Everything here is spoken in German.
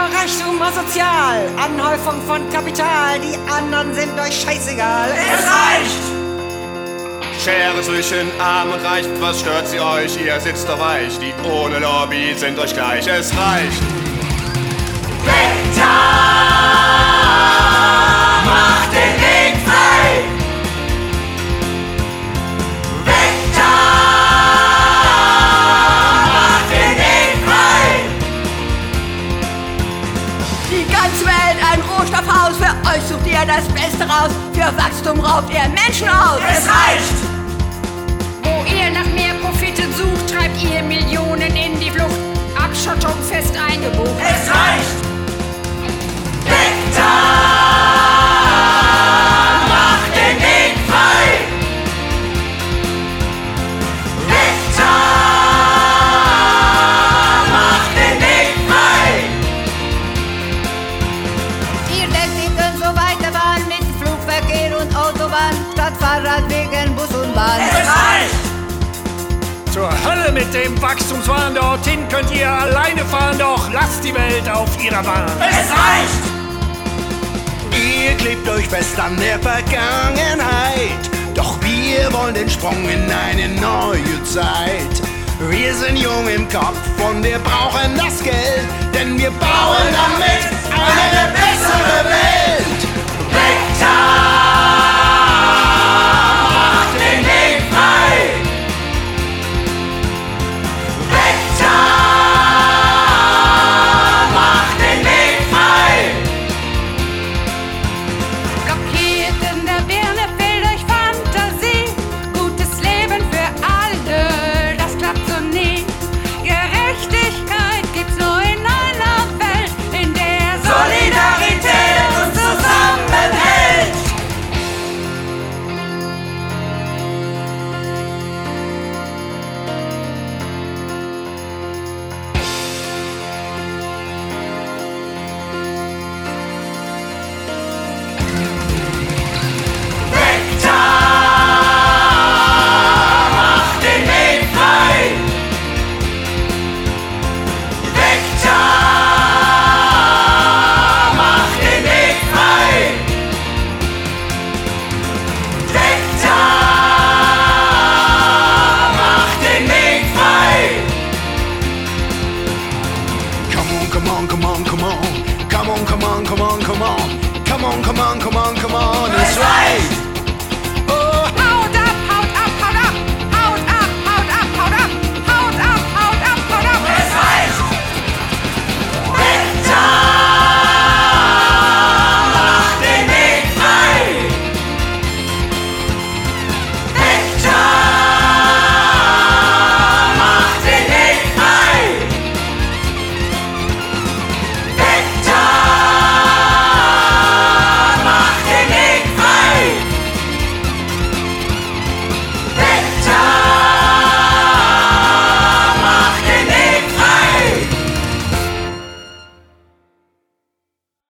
Reichtum asozial, Anhäufung von Kapital, die anderen sind euch scheißegal. Es reicht! Schere zwischen Arm und Reich, was stört sie euch? Ihr sitzt doch weich, die ohne Lobby sind euch gleich. Es reicht! Weg da! Macht den Weg frei! Weg da! Macht den Weg frei! Die ganze Welt ein Rohstoffhaus, für euch sucht ihr das Beste raus, für Wachstum raubt ihr Menschen aus. Es reicht! Wo ihr nach mehr Profite sucht, treibt ihr Millionen in die Flucht. Abschottung fest eingebucht. Es reicht! Weg da! Macht den Weg frei! Weg da! Macht den Weg frei! Ihr denkt, ihr könnt so weiterfahren mit Flugverkehr und Autobahn, statt Fahrradwegen, Bus und Bahn. Es reicht! Zur Hölle mit dem Wachstumswahn, dorthin könnt ihr alleine fahren, doch lasst die Welt auf ihrer Bahn. Es reicht! Ihr klebt euch fest an der Vergangenheit, doch wir wollen den Sprung in eine neue Zeit. Wir sind jung im Kopf und wir brauchen das Geld, denn wir bauen damit eine bessere Welt. Weg da! Macht den Weg frei! Weg da! Macht den Weg frei! Blockiert in der Birne fehlt euch Fantasie. Gutes Leben für alle, das klappt so nie. Gerechtigkeit gibt's nur in einer Welt, in der Solidarität uns zusammenhält! Weg da! Macht den Weg frei! Weg da! Macht den Weg frei! Weg da! Macht den Weg frei! Come on, come on, come on, come on. Come on, come on, come on, come on. Come on, come on, come on, come on. It's right.